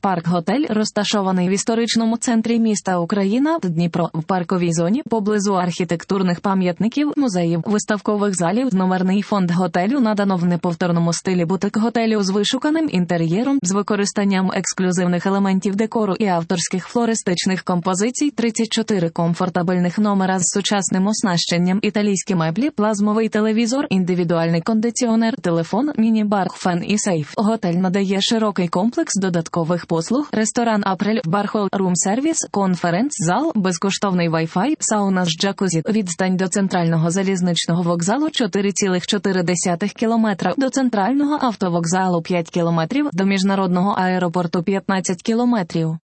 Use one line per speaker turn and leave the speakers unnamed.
Парк-готель розташований в історичному центрі міста Україна, Дніпро, в парковій зоні, поблизу архітектурних пам'ятників, музеїв, виставкових залів. Номерний фонд готелю надано в неповторному стилі бутик-готелю з вишуканим інтер'єром, з використанням ексклюзивних елементів декору і авторських флористичних композицій. 34 комфортабельних номера з сучасним оснащенням, італійські меблі, плазмовий телевізор, індивідуальний кондиціонер, телефон, міні-бар, фен і сейф. Готель надає широкий комплекс додаткових послуг: ресторан Апрель, бар-холл, рум-сервіс, конференц-зал, безкоштовний Wi-Fi, сауна з джакузі. Відстань до центрального залізничного вокзалу 4,4 кілометра, до центрального автовокзалу 5 кілометрів, до міжнародного аеропорту 15 кілометрів.